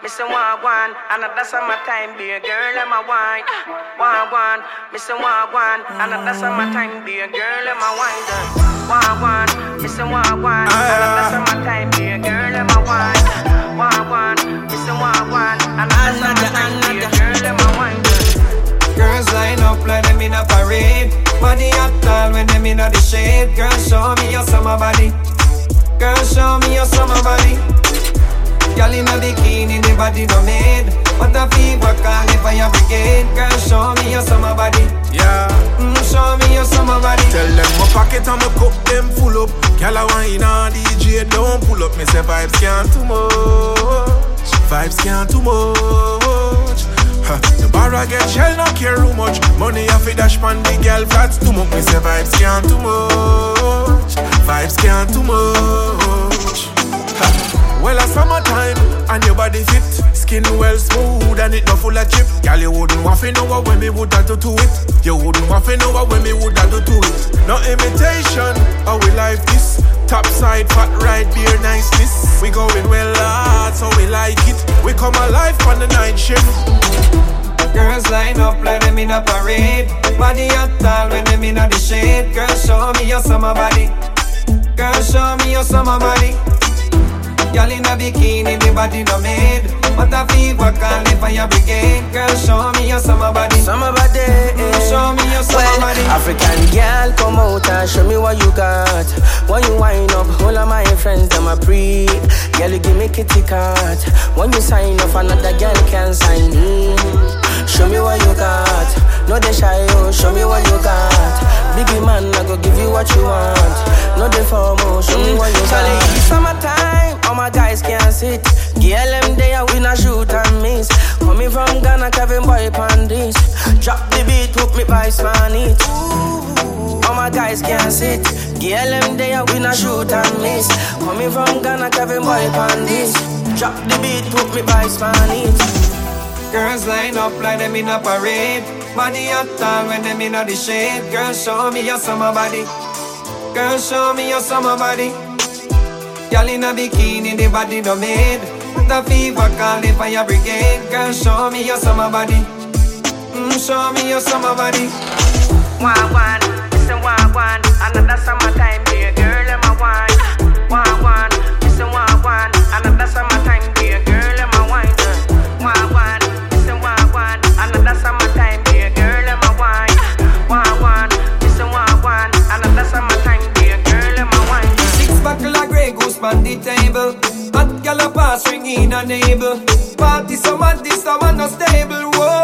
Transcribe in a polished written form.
me say wagwan, and that's my time, be a girl and my wine. Wagwan, me say wagwan, and that's my time, be a girl and my wine. Wagwan, me say wagwan, and that's my time, be a girl and my wine. Wagwan, me say wagwan, and that's my time, be a girl and my wine. Girls line up like them in a parade. Body hot tall when them in the shade. Girl, show me your summer body. Girl, show me your summer body. Girl in a bikini, the body no made. What a fever, call the fire brigade. Girl, show me your summer body. Yeah. Show me your summer body. Tell them my pocket and my cup them full up. Girl, I wine on DJ, don't pull up. Me say vibes can't too much. Vibes can't too much. The bar I get shell not care too much. Money I fi dash pan the girl flats too much. Me say vibes can't too much. Vibes can't too much. Well, a summertime and your body fit. Skin well smooth and it not full of chip. Girl, you wouldn't want to know what when me would have do to it. You wouldn't want to know what when me would have do to it. No imitation, how we like this. Top side, fat right, beer niceness. We going well hard, so we like it. We come alive on the night shift. Girls line up like them in a parade. Body hot tall when them in the shade. Girl, show me your summer body. Girl, show me your summer body. Girl in a bikini, the body no made. What a fever, call the fire brigade. Girl, show me your summer body. Summer body, show me your summer body. African girl, come out and show me what you got. When you wind up, all of my friends, them a pre. Girl, you give me kitty cat. When you sign off, another girl can sign in. Show me what you got. No they shy, oh, show me what you got. Biggie man, I go give you what you want. No they formal, show me what you got. Charlie, it's summertime, all my guys can't sit. Girl, them there, we not shoot and miss. Coming from Ghana, Kevin boy pandis. Drop the beat, hook me by Spanish. All my guys can't sit. Girl, them there, we not shoot and miss. Coming from Ghana, Kevin boy pandis. Drop the beat, hook me by Spanish. Girls line up like them in a parade. Body hot tall when them in the shade. Girl, show me your summer body. Girl, show me your summer body. Girl in a bikini, the body no made. The fever, call the fire brigade. Girl, show me your summer body. Show me your summer body. Wagwan, listen wagwan. Another summertime, be a girl in my wine. Wagwan, listen wagwan. Another summertime, be a girl in my wine. Wagwan, listen wagwan. Another summertime, be a girl in my wine. Wagwan, listen wagwan. Another summertime, be a girl in my wine. 6 buckle of Grey Goose on the table. Hot gal a pass ring in a navel. Party so mad, this so man no stable. Whoa.